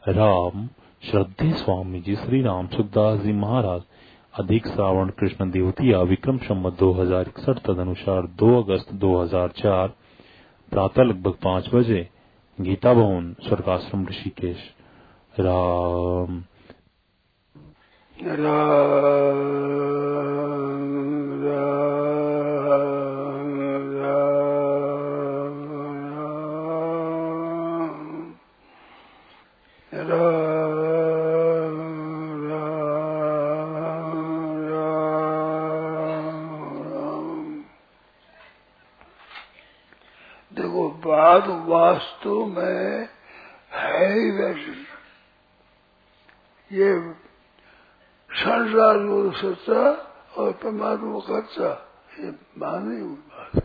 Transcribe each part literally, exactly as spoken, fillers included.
राम श्रद्धे स्वामी जी श्री राम सुखदास जी महाराज अधिक श्रावण कृष्ण देवतिया विक्रम संवत दो हजार इकसठ तदनुसार दो अगस्त दो हजार चार प्रातः लगभग पाँच बजे गीता भवन स्वर्गाश्रम ऋषिकेश। राम राम बात वास्तव में है ही वैसी। ये संसार को सच्चा और परमात्मा कच्चा, ये मानी हुई बात।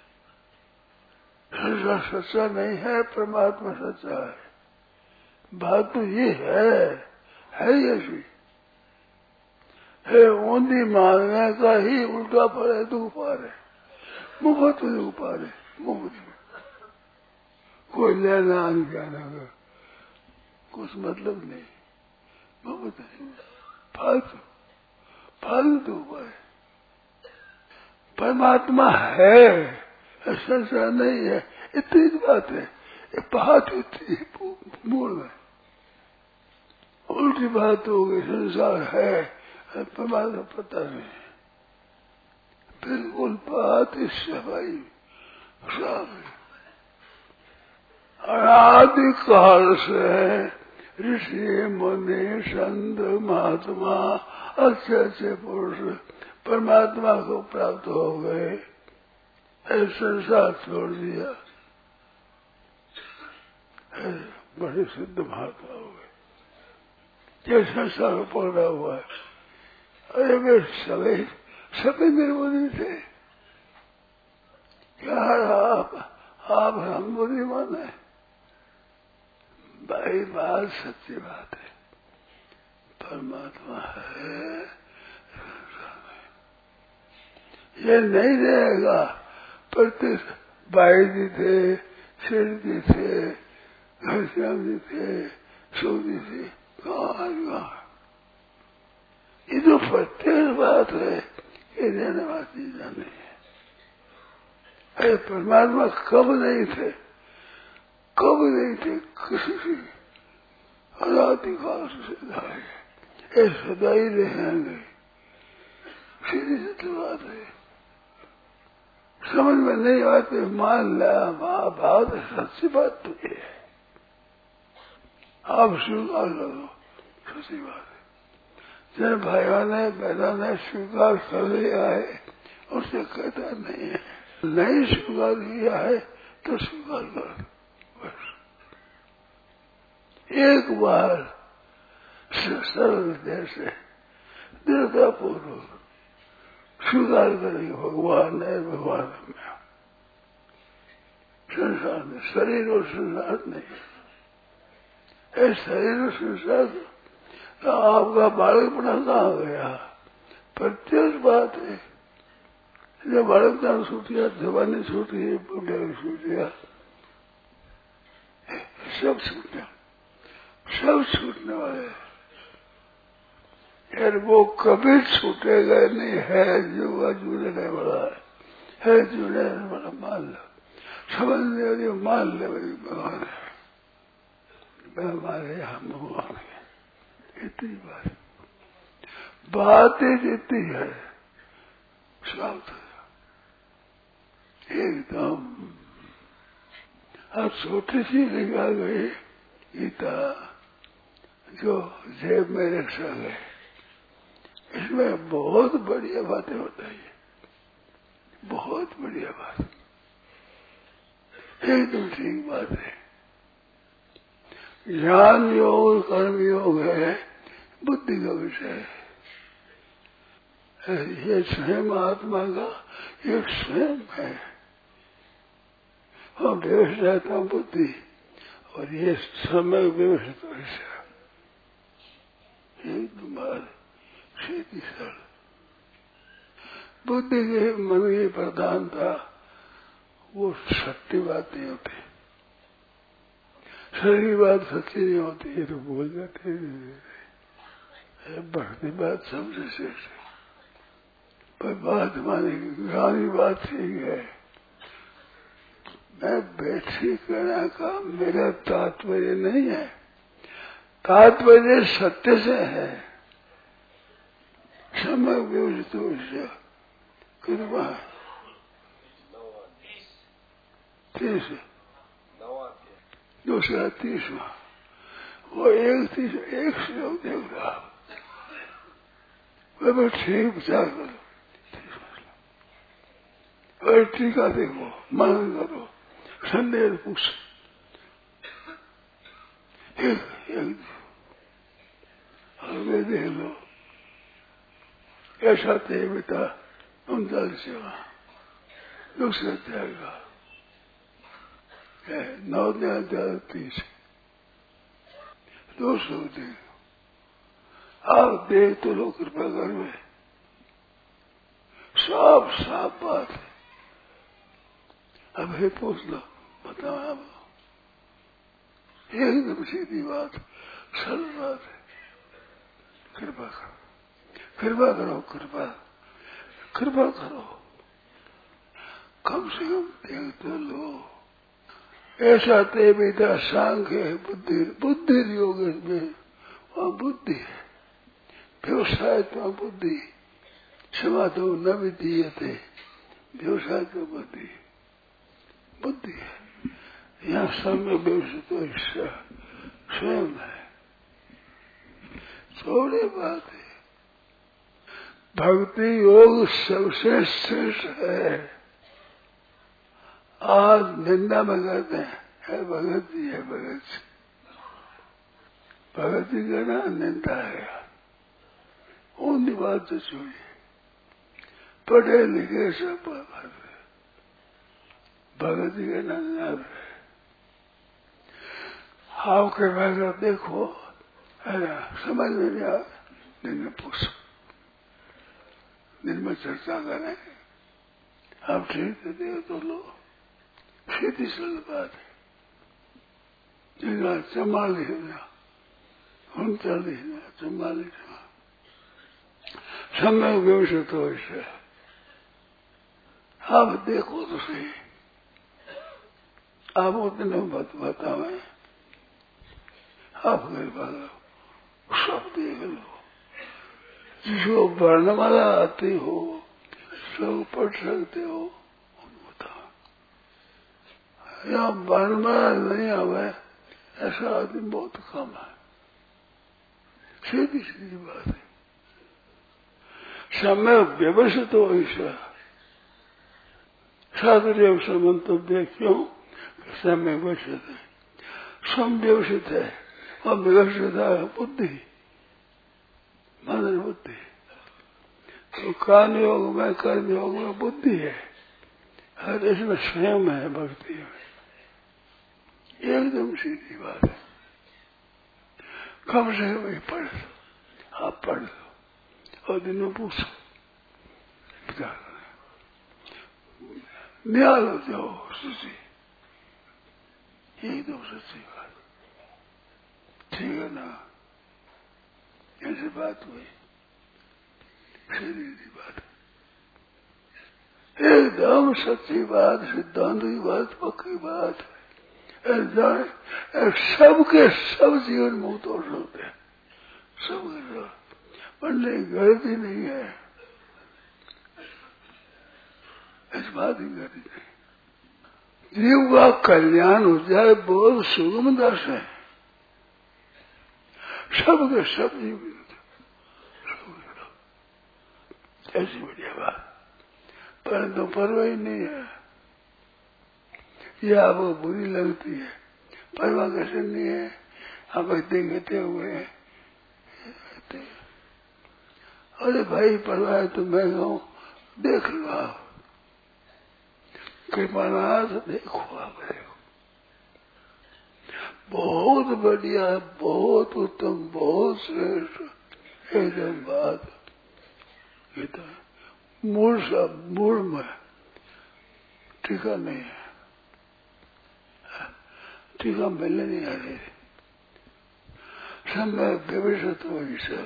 संसार सच्चा नहीं है, परमात्मा सच्चा है। बात तो ये है, है ही ऐसी है। ऊंधी मानने का ही उल्टा पर है, दुख पार है, मुफ्त में दुख पार है, मुफ्त में कोई लेना जाना का कुछ मतलब नहीं, मुफ्त नहीं, फालतू फालतू है। परमात्मा है, संसार नहीं है, इतनी बात है। ये बात होती है मूल में, उल्टी बात हो गई। संसार है, परमात्मा पता नहीं, बिल्कुल बात इससे भाई साफ है। अनादि काल से ऋषि मुनि संत महात्मा अच्छे अच्छे पुरुष परमात्मा को प्राप्त हो गए, संसार छोड़ दिया, बड़े सिद्ध महात्मा हो गए। ये संसार को पकड़ा हुआ है। अरे वे सभी सभी निर्बुद्धि थे। क्या आप आप हम बुद्धिमान है? भाई बात सच्ची बात है, परमात्मा है, ये नहीं रहेगा। प्रति भाई जी थे, सिर जी थे, घनश्याम जी थे, सूदी थी, कहाँ कहाँ। ये तो प्रत्येक बात है, ये रहने वाली चीज नहीं है। अरे परमात्मा कब नहीं थे, कब नहीं थे, किसी से अनादिकाल से सदा है, ये सदा ही रहेंगे। सीधी सीधी बात है, समझ में नहीं आते मान लिया, बात सच्ची बात तो ये है, आप स्वीकार करो, सच्ची बात है। जिन भाइयों ने बहनों ने स्वीकार कर लिया है, उससे कहता नहीं है, नहीं स्वीकार किया है तो स्वीकार कर बस। एक बार सरल जैसे दृढ़ता पूर्वक स्वीकार करेंगे भगवान है, भगवान में संसार में, शरीर और संसार नहीं। ऐ शरीर और संसार तो आपका बालकपना कहाँ गया? प्रत्येक बात है। जब बालकपना छूट गया, जवानी छूट गई, बुढ़े छूट गया, सब छूट गया, सब छूटने वाले। यार वो कभी छूटेगा नहीं, है जुआ जुड़ने वाला है, है जुड़ने वाला मान लो, समझने वाली मान ले भाई भगवान है, हमारे हम भगवान है। इतनी बात बातें जितनी है शांत एकदम। अब छोटी सी निकाल गई गीता जो जेब में रखा गए, इसमें बहुत बढ़िया बातें बताई, बहुत बढ़िया बात, एकदम ठीक बात है। ज्ञान योग कर्म योग है, बुद्धि का विषय है। ये स्वयं आत्मा का एक स्वयं है, और व्यवस्था रहता बुद्धि, और ये समय व्यवस्थित विषय एक बार सीधी सरल। बुद्धि के मन की प्रधानता वो सत्य बात नहीं होती, सारी बात सच्ची नहीं होती है तो भूल जाते हैं। भक्ति बात सबसे श्रेष्ठ है, पर बात माने गानी बात ठीक है। मैं बैठी करना का मेरा तात्पर्य नहीं है, तात्पर्य सत्य से है। समय विषय कृपा तीस दूसरा तीसवा वो एक तीस एक श्लोक देख रहा वह ठीक विचार करो, और टीका देखो, मनन करो, संदेह पूछ एक एक वे देख लो। ऐसा थे बेटा उनचालीस सेवा दूसरे अध्याय का नौ अध्याय तीस दो सौ देख आप देख तो लो कृपा कर में साफ साफ बात है। अब हे पूछ लो, बताओ आप एकदम सीधी बात सरल बात है। कृपा करो, कृपा करो, कृपा कृपा करो, कम से कम देख तो लो। ऐसा ते बेटा सांख्य है, बुद्धि बुद्धि योग में वहाँ बुद्धि है, व्यवसाय तो बुद्धि समाधो न विधीयते, व्यवसाय तो बुद्धि बुद्धि है। यहाँ सब में व्यवस्थित तो ईश्वर स्वयं है। थोड़ी बात है, भक्ति योग सबसे श्रेष्ठ है। आज निंदा में कहते हैं है भगत जी, है भगत जी, भगत जी का ना निंदा है। उनकी बात तो छोड़िए, पढ़े लिखे सब भगत जी का नाम है। आपके भाषा देखो है ना, समझ में नहीं आ, दिन में पूछो, दिन में चर्चा करें। आप ठीक है दे तो लो, सीधी सरल बात है। जिनका चौवालीस है उनचालीस है चौवालीस समय व्यवस्थित हो इससे आप देखो तो सही। आप उतने मत बतावे, आप सब देख लो। जिसको वर्णमाला आती हो सब पढ़ सकते हो बताओ। यहाँ वर्णमाला नहीं आवे ऐसा आदमी बहुत कम है। सीधी सीधी बात है, समय व्यवस्थित हो ऐसा साधुर्य समन्तव्य क्यों समय व्यवस्थित है, सम व्यवस्थित है और व्यवस्थित है बुद्धि मन बुद्धि। तो कान योग में कर्म योग में बुद्धि है, हर इसमें स्वयं है भक्ति में। एकदम सीधी बात है। कम से कम पढ़ लो, आप पढ़ लो और दिन में पूछो, न्याय हो जाओ सच्ची, एकदम सच्ची बात। ठीक है ना, ऐसी बात हुई सीधी बात, एकदम सच्ची बात, सिद्धांत की बात, पक्की बात है। सबके सब जीवन मुक्त हो सकते हैं, सबके सब, पढ़ने की गलती नहीं है, इस बात की गलती नहीं। जीव का कल्याण हो जाए बहुत सुगमता से, सबके सब जीव ऐसी बढ़िया बात, परंतु परवाह ही नहीं है। यह आपको बुरी लगती है, परवाह कैसे नहीं है। आप देखते हुए अरे भाई परवाह तो मैं कहूँ देख लो, आप कृपानाथ देखो, आप देखो बहुत बढ़िया, बहुत उत्तम, बहुत श्रेष्ठ एकदम बात। मूल सब मूल में टीका नहीं है, टीका मिलने नहीं आ रही। समय विविधत्व ईश्वर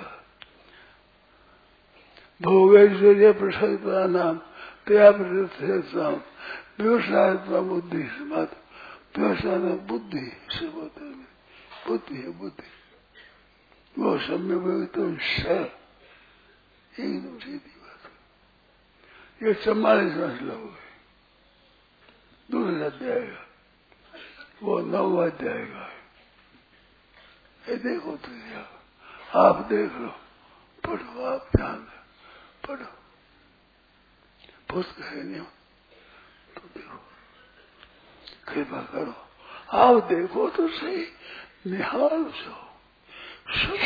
भोगैश्वर्य प्रसाद नाम तया प्रसाद व्यवसाय बुद्धि से बात व्यवसाय बुद्धि से बोलते बुद्धि है बुद्धि वो समय विविधत्व ईश्वर एकदम सीधी बात। ये चौवालीस वर्ष लोग दूसरा अध्याय वो नौवा अध्याय का ये देखो तो यार आप देख लो पढ़ो आप ध्यान दो पढ़ो पुस्तक है नहीं तो देखो कृपा करो आप देखो तो सही निहाल सो सब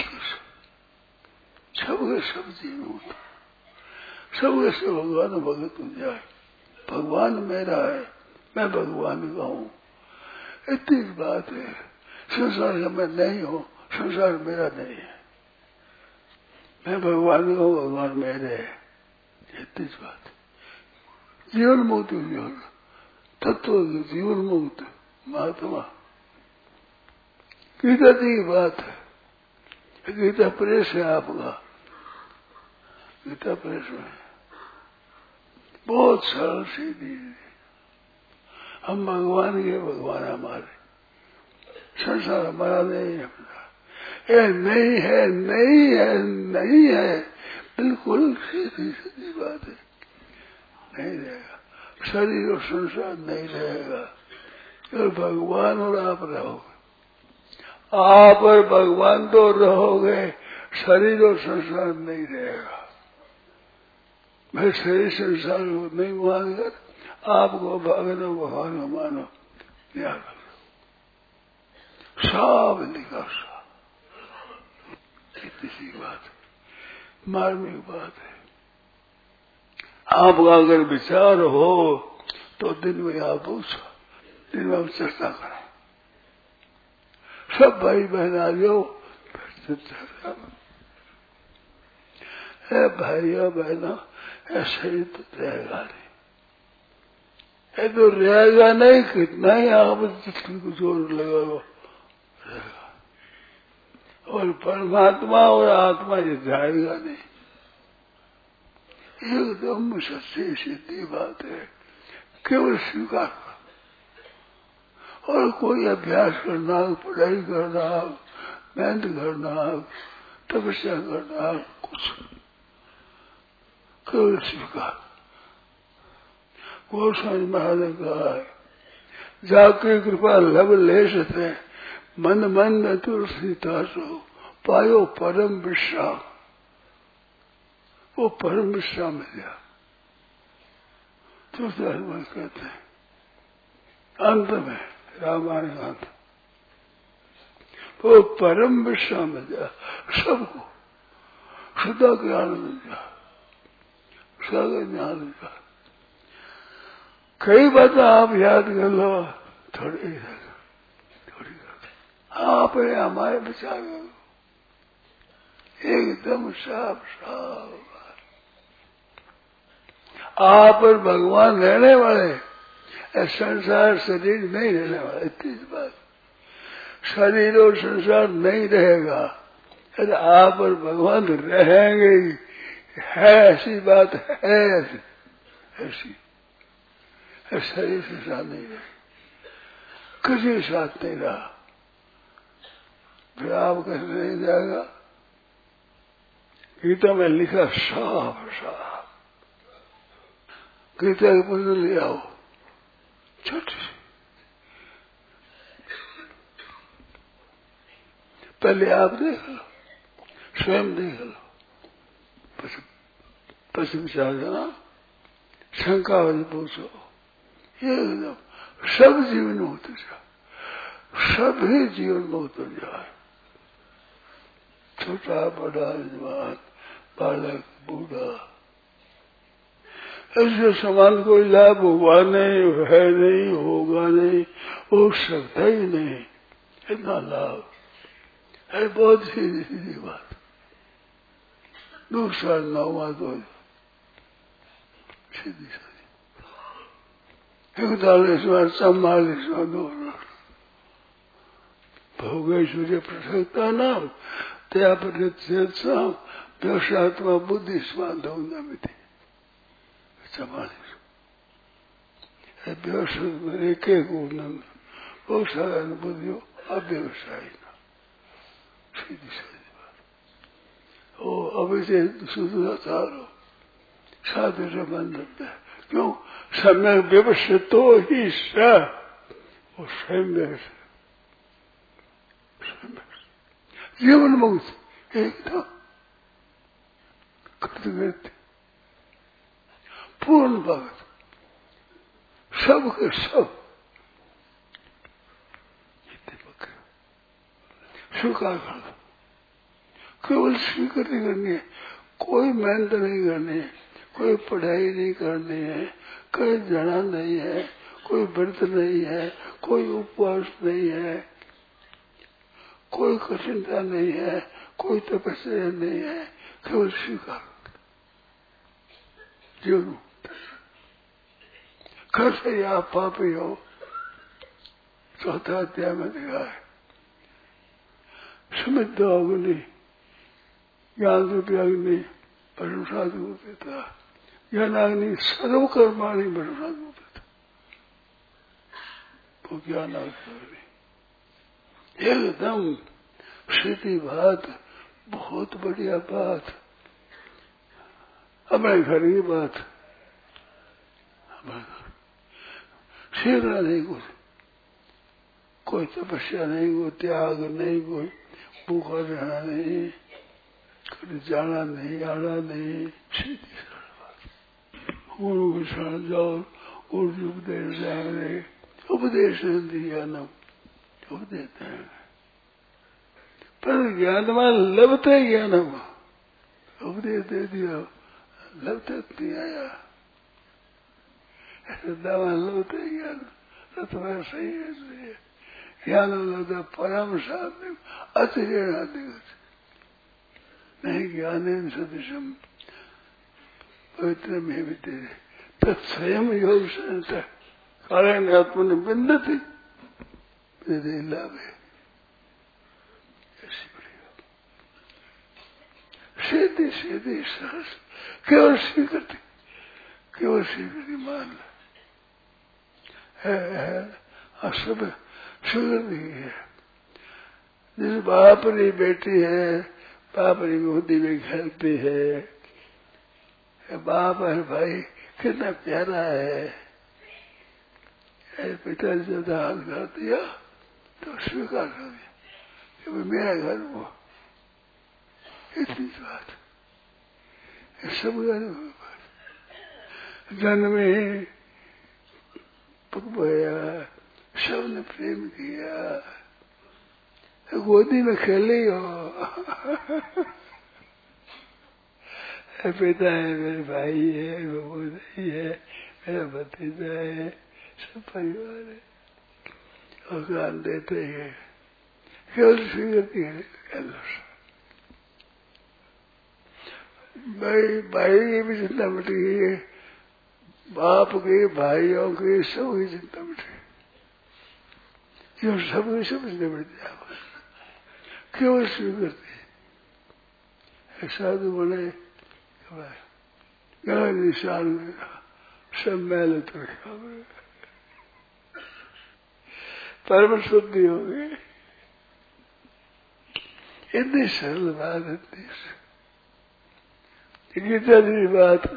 सब सब जीव सब से भगवान भगत हो जाए भगवान मेरा है मैं भगवान का हूँ इतनी बात है। संसार का मैं नहीं हूँ संसार मेरा नहीं है मैं भगवान का हूँ भगवान मेरे है इतनी बात। जीवन मुक्त जीवन तत्व जीवन मुक्त महात्मा गीता जी की बात है। गीता प्रेस है आपका गीता प्रेस में बहुत सरल सीधी हम भगवान के भगवान हमारे संसार हमारा नहीं है ये नहीं है नहीं है नहीं है बिल्कुल सीधी सीधी बात है नहीं रहेगा शरीर और संसार नहीं रहेगा और भगवान और आप रहोगे आप और भगवान तो रहोगे शरीर और संसार नहीं रहेगा। मैं शरीर संसार को नहीं मानकर आपको भगवान भगवान मानो याद सब लिखा सब किसी बात मार्मिक बात है। आपका अगर विचार हो तो दिन में आप पूछो दिन में हम चर्चा करें सब भाई बहन आ जाओ फिर चर्चा है भाइयों बहनों ऐसे ही तो रहेगा नहीं ये तो रहेगा नहीं कितना ही आप जिसकी को जोर लगाओ रहेगा और परमात्मा और आत्मा ये जाएगा नहीं एकदम सच्ची सीधी बात है केवल स्वीकार और कोई अभ्यास करना पढ़ाई करना मेहनत करना तपस्या करना कुछ केवल स्वीकार। गोस्वामी महाराज ने कहा है जाके कृपा लब ले सकते मन मन तुलसीदासो पायो परम विश्राम वो परम विश्राम मिल गया। तुलसीदास कहते हैं अंत में रामायण अंत वो परम विश्राम मिल गया सबको सदा ज्ञान मिल गया सदा ज्ञान मिल गया। कई बात आप याद कर लो थोड़ी थोड़ी आप हमारे विचार एकदम साफ साफ आप और भगवान रहने वाले संसार शरीर नहीं रहने वाले इतनी बात शरीर और संसार नहीं रहेगा अरे आप और भगवान रहेंगे ही है ऐसी बात है ऐसी ऐसी शरीर से साथ नहीं रहे किसी साथ नहीं रहा फिर आप कैसे नहीं जाएगा। गीता में लिखा साफ साफ गीता के पुस्तक ले आओ छोटी पहले आप देख लो स्वयं देख लो पश्चिम विचार करना शंका वाले पूछो एकदम सब जीवन होते जाए सभी जीवन में उतर जाए छोटा बड़ा जवान बालक बूढ़ा ऐसे समान कोई लाभ हुआ नहीं है नहीं होगा नहीं हो सकता ही नहीं इतना लाभ है बहुत सीधी सीधी बात। दूसरा नौवा तो सीधी सीधी इकतालीसवां चौवालीसवां दो भोगेश्वर्य प्रसक्ता नाम त्या परिचय व्यवसात्मा बुद्धि स्वाद मिति चौवालीस व्यवसाय एक एक गुण बहुत सारा बुद्धियों अव्यवसायी ना सीधी सीधी बात। ओ अभी से सुधार हो साधु से बंधन है क्यों समय व्यवस्थित तो ही स वो स्वयं जीवन मुक्त एकदम कृतकृत्य पूर्ण भक्त सब के सब स्वीकार कर दो केवल स्वीकृति करनी है कोई मेहनत नहीं करनी है कोई पढ़ाई नहीं करनी है कोई जाना नहीं है कोई व्रत नहीं है कोई उपवास नहीं है कोई कठिनता नहीं है कोई तपस्या नहीं है केवल स्वीकार जीवन घर से आप पापी हो चौथा अध्याय में देखा है समृद्ध अग्नि ज्ञान रूपी अग्नि परम साधु देता ज्ञानाग्नि सर्वकर्माणी परम साधु देता वो ज्ञान अग्नि एकदम सीधी बात बहुत बढ़िया बात हमारे घर की बात हमारे घर सीखना नहीं कुछ कोई तपस्या नहीं कोई त्याग नहीं कोई भूखा रहना नहीं कभी जाना नहीं आना नहीं सीधी सरल बात गुरु के शरण जाओ गुरु उपदेश जाए उपदेश दिया न उपदेश देंगे पर ज्ञान में लभते ज्ञान उपदेश दे दिया लभते नहीं आया ऐसे दवा लभते ज्ञान तो तुम्हारा सही है ज्ञान लभता परम शांति अतिरिक्त नहीं ज्ञान सदृशम पवित्र में विद्य तत्स्वयं योग संस्था कारण आत्मनि बिंदति विदे लाभे ऐसी बढ़िया सीधी सीधी सहस केवल स्वीकृति केवल स्वीकृति मान है है असब स्वीकृति है जिस बाप री बेटी है बाप री गोदी में खेलती है बाप है भाई कितना प्यारा है पिताजी जब हाथ कर दिया तो स्वीकार कर दिया कि मेरा घर वो इतनी बात सब जन्मे पकवाया सबने प्रेम किया गोदी में खेले हो पिता है मेरे भाई है वो नहीं है मेरा भतीजा है सब परिवार है और ज्ञान देते हैं केवल स्वीकृति है भाई भाई की भी चिंता मिट गई है बाप के भाइयों की सबकी चिंता मिट गई क्यों सबकी सब चिंता मिट जाए केवल स्वीकृति साधु बने गला निशान में सब मैल तो परम शुद्धि हो गई इतनी सरल बात इतनी गीता जी बात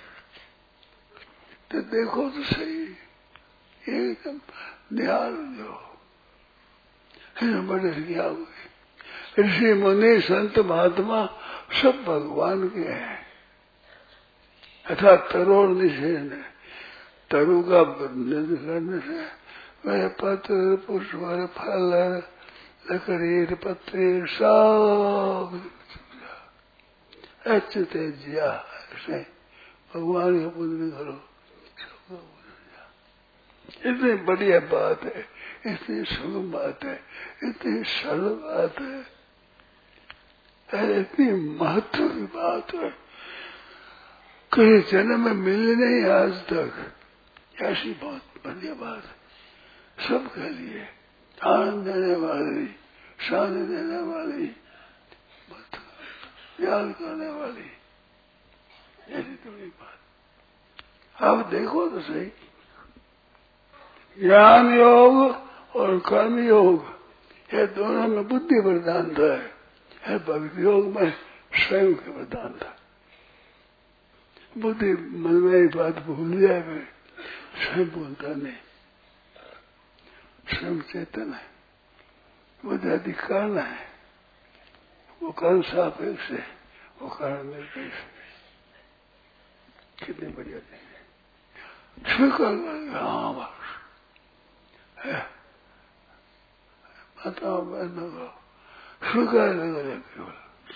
तो देखो तो सही एकदम ध्यान दो बड़े क्या हुए ऋषि मुनि संत महात्मा सब भगवान के हैं अर्थात तरोड़ निषेध तरु का निध करने से वह पत्र पुष्प फल लकड़ी पत्रे सब अच्युत जिया ऐसे भगवान का पूजन करो सबका पूजन इतनी बढ़िया बात है इतनी सुगम बात है इतनी सरल बात है इतनी महत्व की बात है कहीं जन्म में मिली नहीं आज तक ऐसी बहुत बढ़िया बात सबके लिए आनंद देने वाली शांति देने वाली, याद करने वाली, ऐसी थोड़ी बात। आप देखो तो सही, ज्ञान योग और कर्म योग ये दोनों में बुद्धि प्रधानता है, है भक्ति योग में स्वयं की प्रधानता। बुद्धि मन में बात भूल जाए, मैं स्वयं बोलता नहीं, स्वयं चेतन है, बुद्धि अधिकार है, वो कर्म सापेक्ष है, वो कारण निरपेक्ष है। कितनी बढ़िया चीज है, स्वीकार कर, हाँ बस है, बताओ बहनों को स्वीकार लगा केवल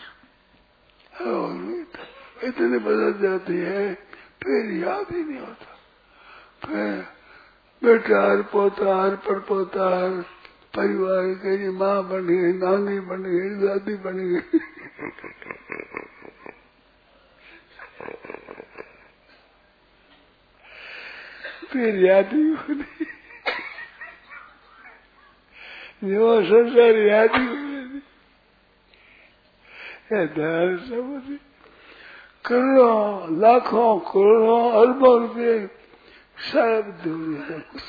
इतनी बदल जाती है, फिर याद ही नहीं होता। फिर बेटा हर पोता हर पर पोता हर परिवार की माँ बन गई, नानी बन गई, दादी बन गई। फिर याद ही होती, जो संसार याद ही होती, ध्यान सब करोड़ों लाखों करोड़ों अरबों रुपये सब दूरी है। कुछ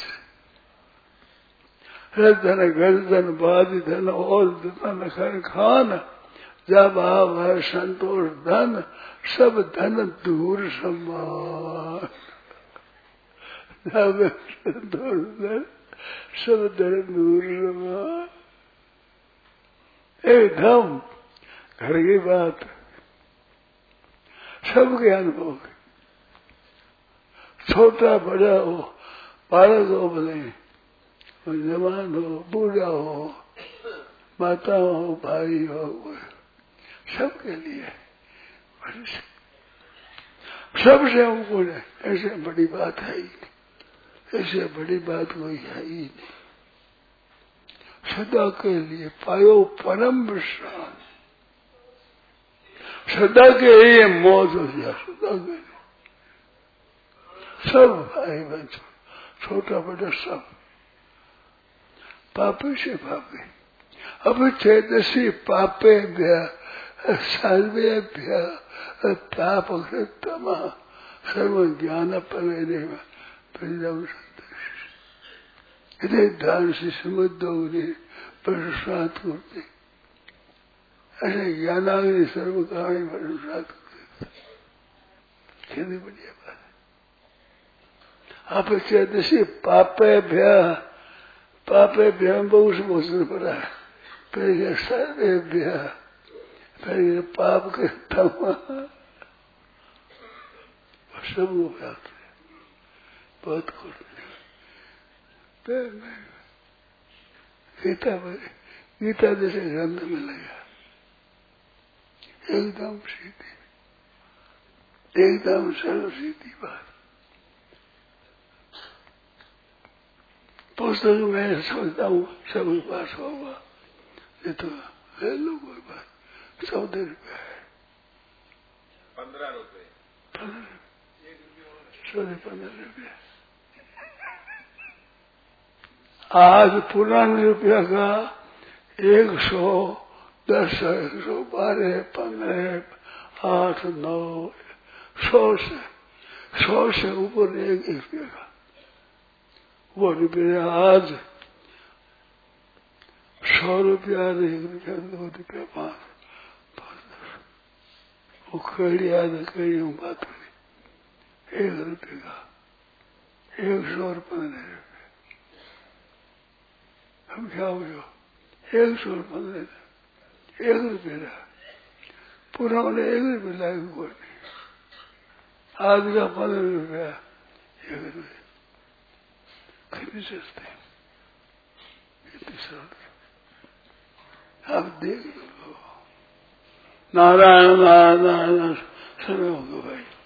धन घर धन बादी धन और धन खन खान जब आव है संतोष धन सब धन दूर समान। जब संतोष धन सब धन दूर समान। एकदम घर की बात सबके अनुभव, छोटा बड़ा हो, बालक हो भले, जवान हो, बूढ़ा हो, माता हो, भाई हो, सबके लिए सबसे ऊपर है। ऐसे बड़ी बात है ही नहीं, ऐसे बड़ी बात कोई है ही नहीं। सदा के लिए पायो परम विश्राम, सदा के लिए मौज हो गया, सदा के लिए सब भाई बहन छोटा बड़ा सब पापे से पापे। अब चेतसी पापे भ्या सर्वे भ्या पाप कृतमा सर्व ज्ञान पवेरे परिणाम संतोष। ध्यान से समझ दोगे प्रसाद करते, ऐसे ज्ञानाग्नि सर्व कहानी प्रसाद करते। कितनी बढ़िया बात है। आप चेतसी पापे भ्या, पापे भ्या बहुत से बोलना पड़ा है, फिर सर्वे भ्या, फिर पाप के तमा सबको व्याप्त है, बहुत कुछ। गीता गीता जैसे ग्रंथ में लगा, एकदम सीधी, एकदम सरल सीधी बात। पुस्तक में सोचता हूँ सबके पास होगा, ये तो ले लो कोई बात, चौदह रुपया है, पंद्रह रुपये, चौदह पंद्रह रुपया। आज पुराने रुपया का एक सौ दस, एक सौ बारह, पंद्रह, आठ, नौ, सौ से सौ से ऊपर एक एक रुपये का वो रुपया आज सौ रुपया, एक रुपया, दो रुपया, पाँच पाँच दस, वो कड़ी आज कड़ी बात हुई एक रुपये का एक सौ और पंद्रह रुपये। हम क्या हो गया एक सौ और पंद्रह एक रुपये रहा, पुराने एक रुपये लाए कोई नहीं, आज का पंद्रह रुपया एक रुपये कितनी सस्ते, कितनी सरल। आप देख लो, नारायण नारायण समय हो गया भाई।